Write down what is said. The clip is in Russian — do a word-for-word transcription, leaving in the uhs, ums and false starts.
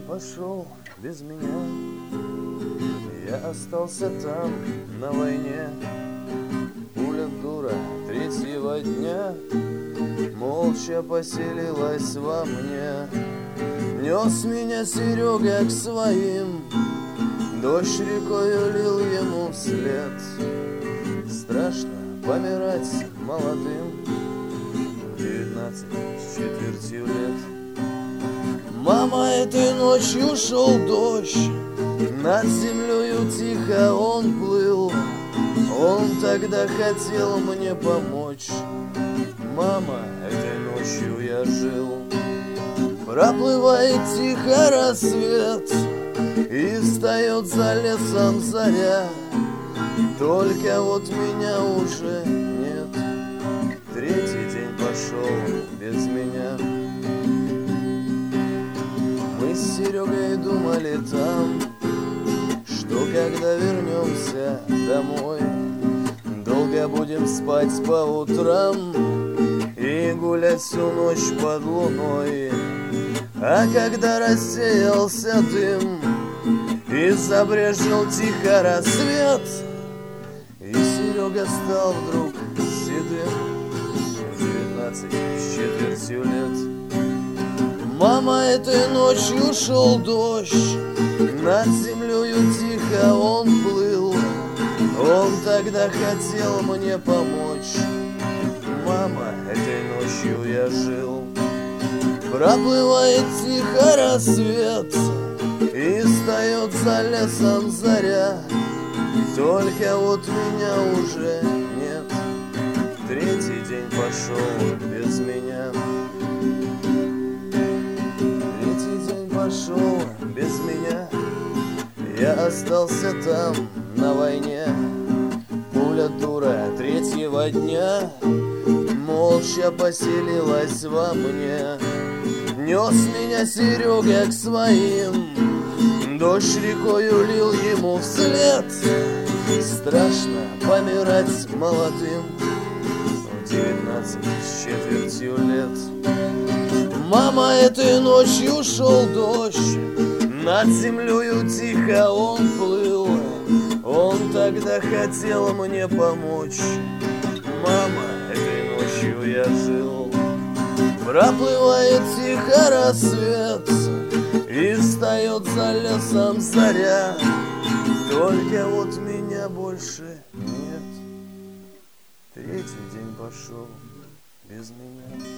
пошел без меня, я остался там на войне. Пуля дура третьего дня молча поселилась во мне. Нес меня Серега к своим, дождь рекою лил ему вслед. Страшно помирать молодым, девятнадцать с четвертью лет. Мама, этой ночью шел дождь, над землею тихо он плыл. Он тогда хотел мне помочь. Мама, этой ночью я жил. Проплывает тихо рассвет, и встает за лесом заря. Только вот меня уже нет. Третий день пошел без меня. Мы с Серегой думали там, что когда вернемся домой, долго будем спать по утрам и гулять всю ночь под луной. А когда рассеялся дым и забрежил тихо рассвет, и Серега стал вдруг седым, девятнадцать с четвертью лет. Мама, этой ночью шел дождь, над землею тихо он плыл. Он тогда хотел мне помочь. Мама, этой ночью я жил. Проплывает тихо рассвет, и встает за лесом заря. Только вот меня уже нет. Третий день пошел без меня. Третий день пошел без меня. Я остался там на войне. Пуля дура третьего дня молча поселилась во мне. Нес меня Серега к своим, дождь рекою лил ему вслед. Страшно помирать молодым, девятнадцать с четвертью лет. Мама, этой ночью шел дождь, над землею тихо он плыл. Он тогда хотел мне помочь. Мама, этой ночью я жил. Проплывает тихо рассвет, и встает за лесом заря. Только вот меня больше нет. Третий день пошел без меня.